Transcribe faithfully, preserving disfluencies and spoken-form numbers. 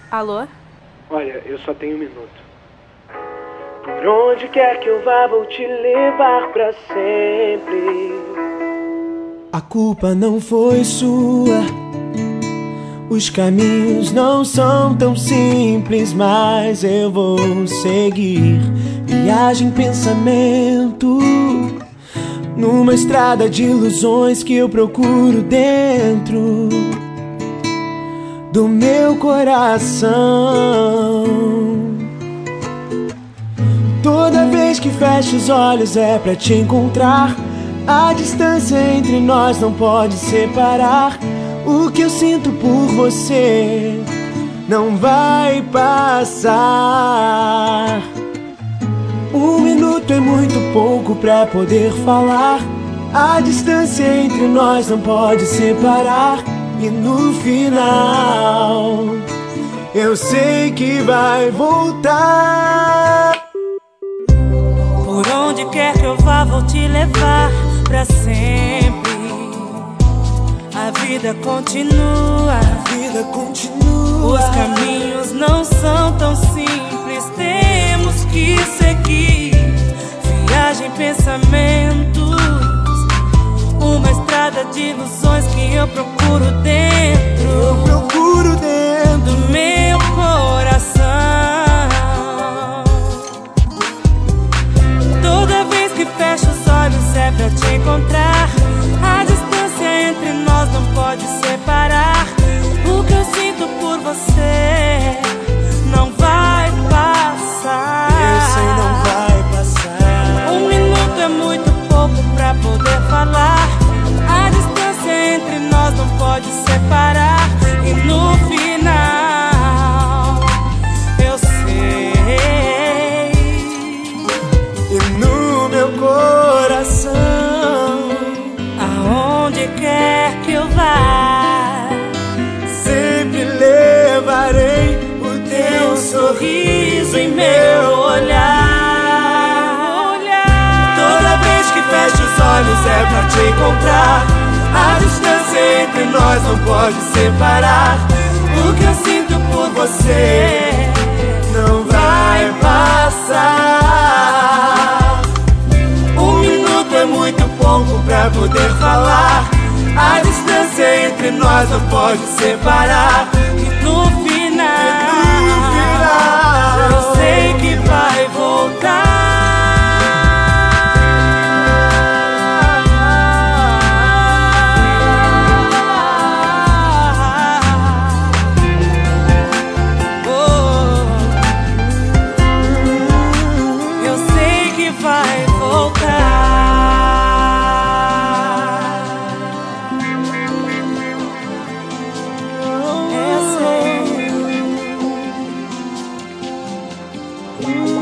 Alô? Olha, eu só tenho um minuto. Por onde quer que eu vá, vou te levar pra sempre. A culpa não foi sua. Os caminhos não são tão simples, mas eu vou seguir. Viagem, pensamento, numa estrada de ilusões que eu procuro dentro do meu coração. Toda vez que fecho os olhos é pra te encontrar. A distância entre nós não pode separar. O que eu sinto por você não vai passar. Um minuto é muito pouco pra poder falar. A distância entre nós não pode separar. E no final eu sei que vai voltar. Por onde quer que eu vá, vou te levar pra sempre. A vida continua, a vida continua. Os caminhos não são tão simples, temos que seguir. Viagem, pensamentos, uma estrada de ilusões que eu procuro dentro. Eu procuro dentro do meu coração. Toda vez que fecho os olhos é pra te encontrar. A distância entre nós não pode separar. O que eu sinto por você não vai passar. Eu sei, não vai passar. Um minuto é muito pouco pra poder falar. A distância entre nós não pode separar. E no final eu sei. E no meu coração, aonde quer que eu vá, sempre levarei o teu sorriso em meu olhar. Toda vez que fecho os olhos é pra te encontrar. A distância entre nós não pode separar. O que eu sinto por você não vai passar. Um minuto é muito pouco pra poder falar. A distância entre nós não pode separar. E no final, e no final eu sei que vai voltar. Vai voltar. Eu sei.